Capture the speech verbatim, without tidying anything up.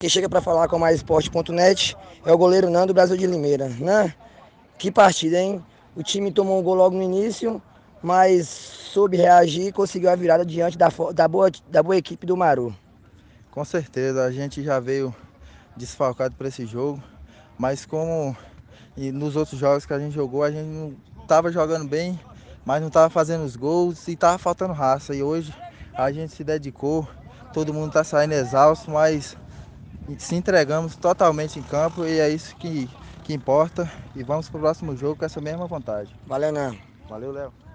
Quem chega para falar com a mais esporte ponto net é o goleiro Nando Brasil de Limeira. Né? Que partida, hein? O time tomou um gol logo no início, mas soube reagir e conseguiu a virada diante da, da, boa, da boa equipe do Maru. Com certeza, a gente já veio desfalcado para esse jogo, mas como e nos outros jogos que a gente jogou, a gente não estava jogando bem, mas não estava fazendo os gols e estava faltando raça. E hoje a gente se dedicou, todo mundo está saindo exausto, mas se entregamos totalmente em campo e é isso que, que importa. E vamos para o próximo jogo com essa mesma vontade. Valeu, Nando. Valeu, Léo.